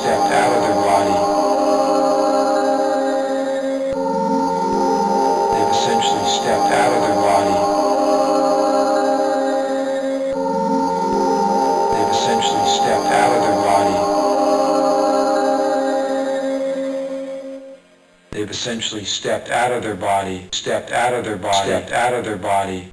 stepped out of their body. They've essentially stepped out of their body. They've essentially stepped out of their body. They've essentially stepped out of their body, stepped out of their body, stepped out of their body.